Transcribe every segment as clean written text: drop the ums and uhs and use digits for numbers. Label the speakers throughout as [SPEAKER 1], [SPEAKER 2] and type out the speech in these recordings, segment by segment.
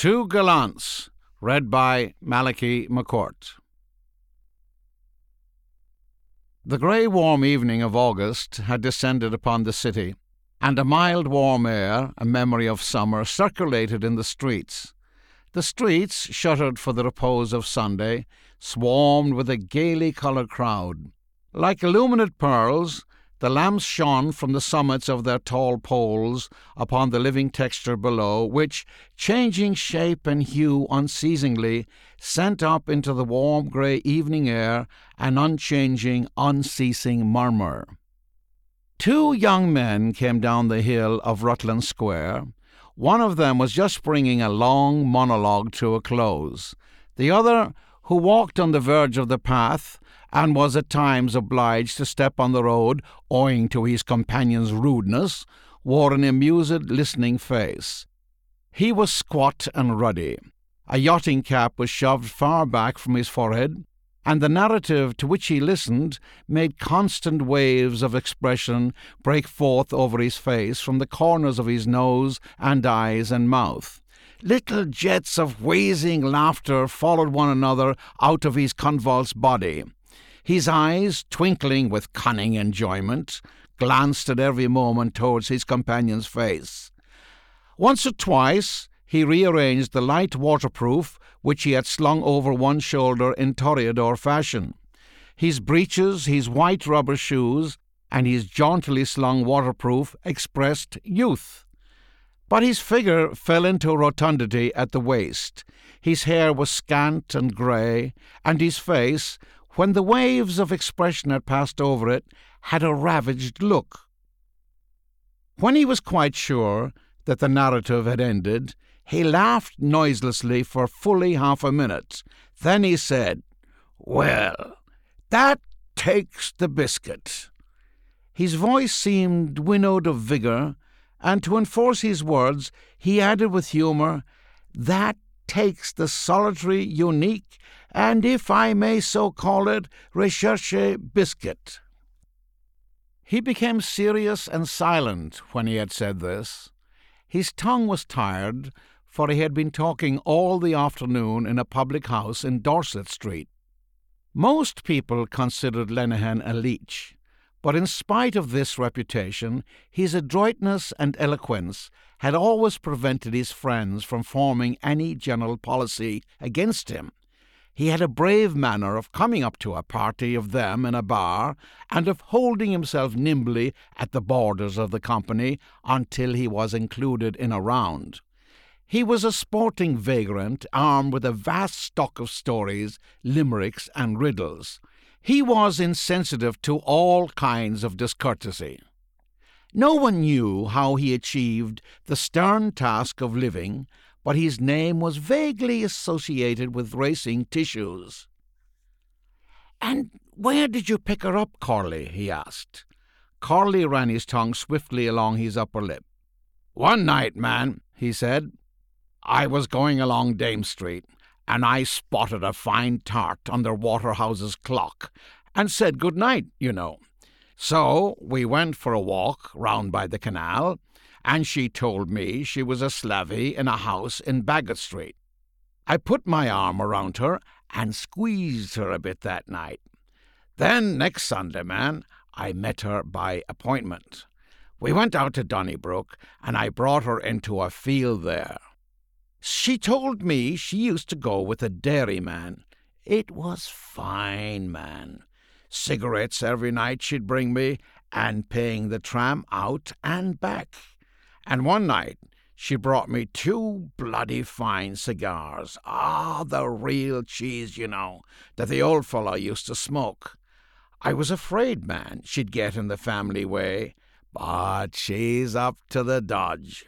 [SPEAKER 1] Two Gallants, read by Malachi McCourt. The grey warm evening of August had descended upon the city, and a mild warm air, a memory of summer, circulated in the streets. The streets, shuttered for the repose of Sunday, swarmed with a gaily coloured crowd. Like illumined pearls, the lamps shone from the summits of their tall poles upon the living texture below, which, changing shape and hue unceasingly, sent up into the warm grey evening air an unchanging, unceasing murmur. Two young men came down the hill of Rutland Square. One of them was just bringing a long monologue to a close. The other, who walked on the verge of the path, and was at times obliged to step on the road owing to his companion's rudeness, wore an amused, listening face. He was squat and ruddy. A yachting cap was shoved far back from his forehead, and the narrative to which he listened made constant waves of expression break forth over his face from the corners of his nose and eyes and mouth. Little jets of wheezing laughter followed one another out of his convulsed body. His eyes, twinkling with cunning enjoyment, glanced at every moment towards his companion's face. Once or twice he rearranged the light waterproof which he had slung over one shoulder in toreador fashion. His breeches, his white rubber shoes, and his jauntily slung waterproof expressed youth. But his figure fell into rotundity at the waist. His hair was scant and grey, and his face, when the waves of expression had passed over it, had a ravaged look. When he was quite sure that the narrative had ended, he laughed noiselessly for fully half a minute. Then he said, "Well, that takes the biscuit." His voice seemed winnowed of vigour, and to enforce his words, he added with humour, "That takes the solitary, unique, and, if I may so call it, recherche biscuit." He became serious and silent when he had said this. His tongue was tired, for he had been talking all the afternoon in a public house in Dorset Street. Most people considered Lenihan a leech, but in spite of this reputation, his adroitness and eloquence had always prevented his friends from forming any general policy against him. He had a brave manner of coming up to a party of them in a bar, and of holding himself nimbly at the borders of the company until he was included in a round. He was a sporting vagrant, armed with a vast stock of stories, limericks, and riddles. He was insensitive to all kinds of discourtesy. No one knew how he achieved the stern task of living, but his name was vaguely associated with racing tissues. "And where did you pick her up, Corley?" he asked. Corley ran his tongue swiftly along his upper lip. "One night, man," he said, "I was going along Dame Street, and I spotted a fine tart under Waterhouse's clock, and said good night, you know. So we went for a walk round by the canal, and she told me she was a slavey in a house in Baggot Street. I put my arm around her and squeezed her a bit that night. Then next Sunday, man, I met her by appointment. We went out to Donnybrook, and I brought her into a field there. She told me she used to go with a dairyman. It was fine, man. Cigarettes every night she'd bring me, and paying the tram out and back. And one night she brought me 2 bloody fine cigars. The real cheese, you know, that the old fellow used to smoke. I was afraid, man, she'd get in the family way, but she's up to the dodge."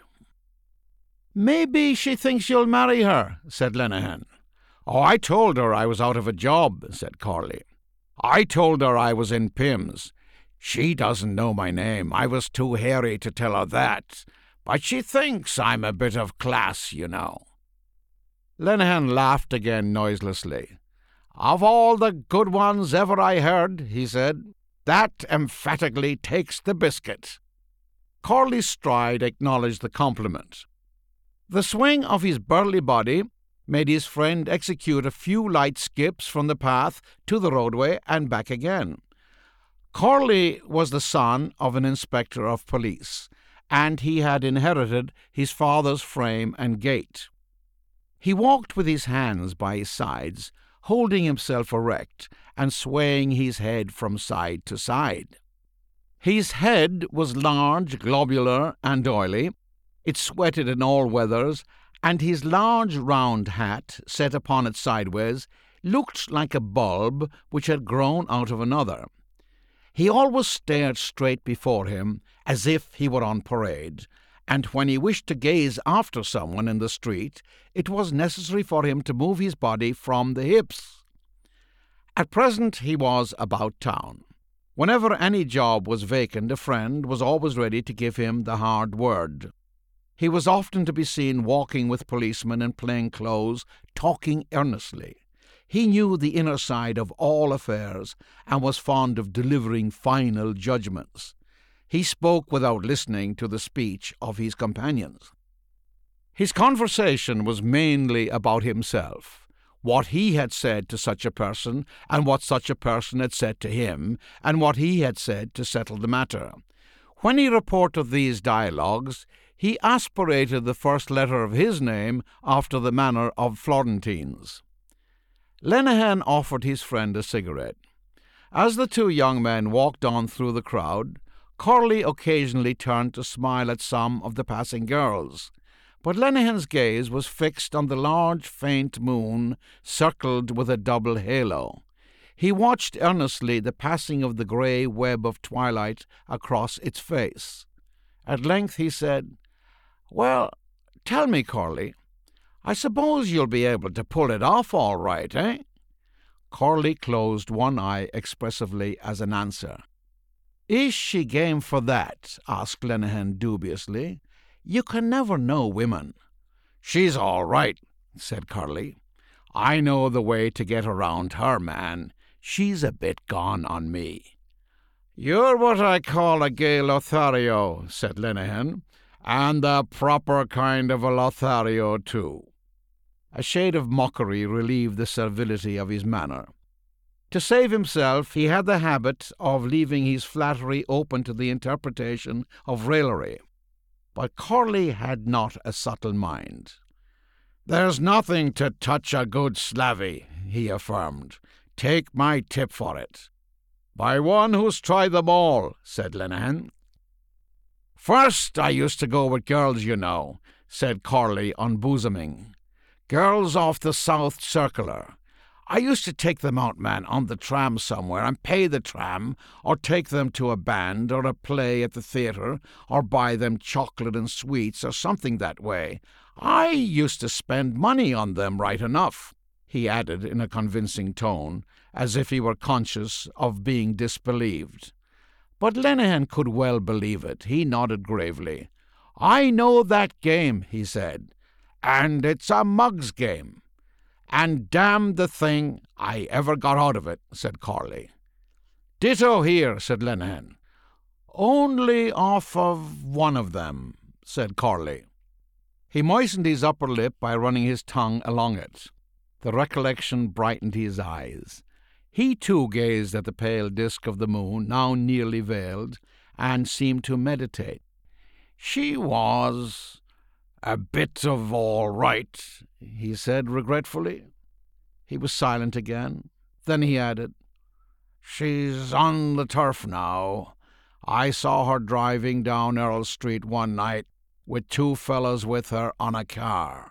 [SPEAKER 1] "Maybe she thinks you'll marry her," said Lenihan. "Oh, I told her I was out of a job," said Corley. "I told her I was in Pimm's. She doesn't know my name. I was too hairy to tell her that. But she thinks I'm a bit of class, you know." Lenihan laughed again noiselessly. "Of all the good ones ever I heard," he said, "that emphatically takes the biscuit." Corley's stride acknowledged the compliment. The swing of his burly body made his friend execute a few light skips from the path to the roadway and back again. Corley was the son of an inspector of police, and he had inherited his father's frame and gait. He walked with his hands by his sides, holding himself erect and swaying his head from side to side. His head was large, globular, and oily. It sweated in all weathers, and his large round hat, set upon it sideways, looked like a bulb which had grown out of another. He always stared straight before him, as if he were on parade, and when he wished to gaze after someone in the street, it was necessary for him to move his body from the hips. At present he was about town. Whenever any job was vacant, a friend was always ready to give him the hard word. He was often to be seen walking with policemen in plain clothes, talking earnestly. He knew the inner side of all affairs and was fond of delivering final judgments. He spoke without listening to the speech of his companions. His conversation was mainly about himself, what he had said to such a person, and what such a person had said to him, and what he had said to settle the matter. When he reported these dialogues, he aspirated the first letter of his name after the manner of Florentines. Lenehan offered his friend a cigarette. As the two young men walked on through the crowd, Corley occasionally turned to smile at some of the passing girls, but Lenehan's gaze was fixed on the large, faint moon circled with a double halo. He watched earnestly the passing of the grey web of twilight across its face. At length he said, "Well, tell me, Corley, I suppose you'll be able to pull it off all right, eh?" Corley closed one eye expressively as an answer. "Is she game for that?" asked Lenehan dubiously. "You can never know women." "She's all right," said Corley. "I know the way to get around her, man. She's a bit gone on me." "You're what I call a gay Lothario," said Lenehan, "and the proper kind of a Lothario, too." A shade of mockery relieved the servility of his manner. To save himself, he had the habit of leaving his flattery open to the interpretation of raillery. But Corley had not a subtle mind. "There's nothing to touch a good slavey," he affirmed. "Take my tip for it." "By one who's tried them all," said Lenehan. "First I used to go with girls, you know," said Corley, unbosoming. "Girls off the South Circular. I used to take them out, man, on the tram somewhere and pay the tram, or take them to a band or a play at the theatre, or buy them chocolate and sweets or something that way. I used to spend money on them right enough," he added in a convincing tone, as if he were conscious of being disbelieved. But Lenehan could well believe it. He nodded gravely. "I know that game," he said, "and it's a mug's game. And damn the thing I ever got out of it," said Corley. "Ditto here," said Lenehan. "Only off of one of them," said Corley. He moistened his upper lip by running his tongue along it. The recollection brightened his eyes. He too gazed at the pale disk of the moon, now nearly veiled, and seemed to meditate. "She was a bit of all right," he said regretfully. He was silent again. Then he added, "She's on the turf now. I saw her driving down Earl Street one night with two fellows with her on a car."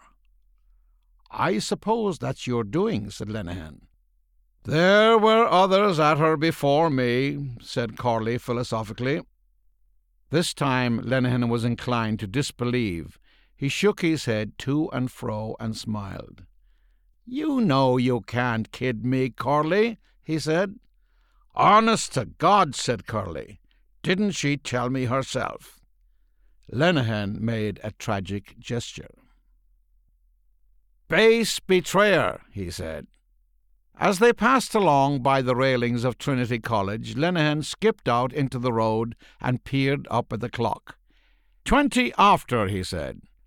[SPEAKER 1] "I suppose that's your doing," said Lenehan. "There were others at her before me," said Corley philosophically. This time Lenehan was inclined to disbelieve. He shook his head to and fro and smiled. "You know you can't kid me, Corley," he said. "Honest to God," said Corley. "Didn't she tell me herself?" Lenehan made a tragic gesture. "Base betrayer," he said. As they passed along by the railings of Trinity College, Lenehan skipped out into the road and peered up at the clock. 20 after, he said.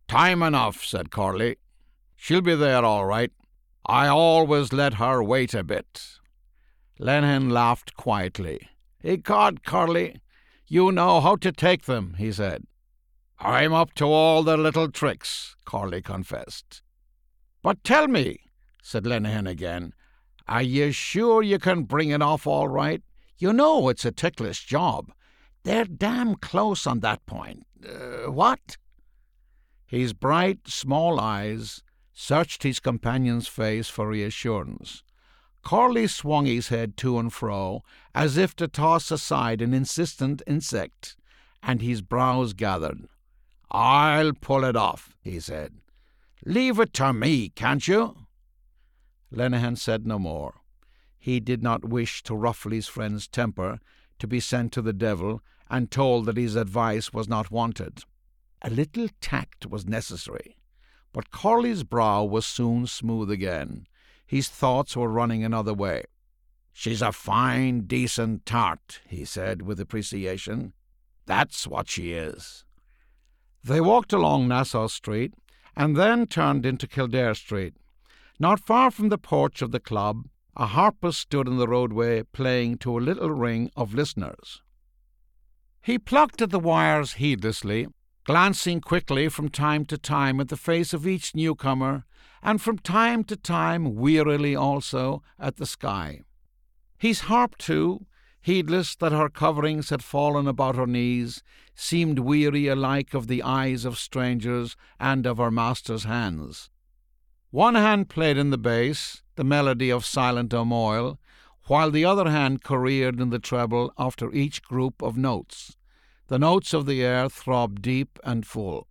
[SPEAKER 1] "Time enough," said Corley. "She'll be there all right. I always let her wait a bit." Lenihan laughed quietly. "Ecod, Corley, you know how to take them," he said. "I'm up to all their little tricks," Corley confessed. "But tell me," said Lenihan again, "are you sure you can bring it off all right? You know it's a ticklish job. They're damn close on that point. What?" His bright, small eyes searched his companion's face for reassurance. Corley swung his head to and fro, as if to toss aside an insistent insect, and his brows gathered. "I'll pull it off," he said. "Leave it to me, can't you?" Lenihan said no more. He did not wish to ruffle his friend's temper, to be sent to the devil and told that his advice was not wanted. A little tact was necessary. But Corley's brow was soon smooth again. His thoughts were running another way. "She's a fine, decent tart," he said with appreciation. "That's what she is." They walked along Nassau Street and then turned into Kildare Street. Not far from the porch of the club, a harpist stood in the roadway playing to a little ring of listeners. He plucked at the wires heedlessly, glancing quickly from time to time at the face of each newcomer, and from time to time wearily also at the sky. His harp, too, heedless that her coverings had fallen about her knees, seemed weary alike of the eyes of strangers and of her master's hands. One hand played in the bass, the melody of Silent O'Moyle, while the other hand careered in the treble after each group of notes. The notes of the air throbbed deep and full.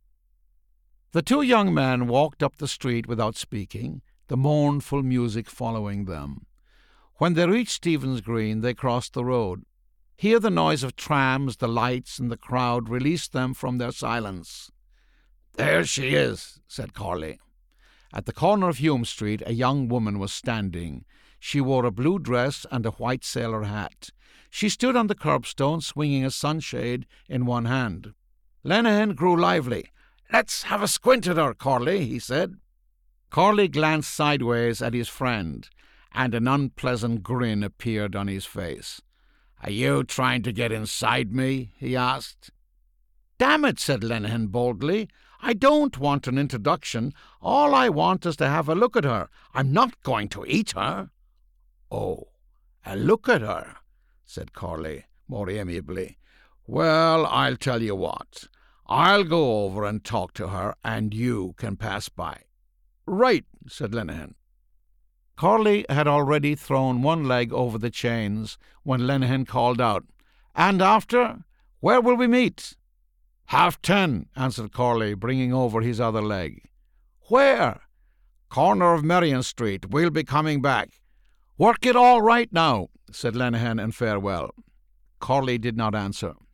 [SPEAKER 1] The two young men walked up the street without speaking, the mournful music following them. When they reached Stephen's Green, they crossed the road. Here the noise of trams, the lights, and the crowd released them from their silence. "There she is," said Corley. At the corner of Hume Street, a young woman was standing. She wore a blue dress and a white sailor hat. She stood on the curbstone, swinging a sunshade in one hand. Lenihan grew lively. "Let's have a squint at her, Corley," he said. Corley glanced sideways at his friend, and an unpleasant grin appeared on his face. "Are you trying to get inside me?" he asked. "Damn it," said Lenihan boldly. "I don't want an introduction. All I want is to have a look at her. I'm not going to eat her." "Oh, a look at her," said Corley, more amiably. "Well, I'll tell you what. I'll go over and talk to her, and you can pass by." "Right," said Lenihan. Corley had already thrown one leg over the chains when Lenihan called out, "And after? Where will we meet?" 10:30, answered Corley, bringing over his other leg. "Where?" "Corner of Merrion Street. We'll be coming back." "Work it all right now," said Lenihan in farewell. Corley did not answer.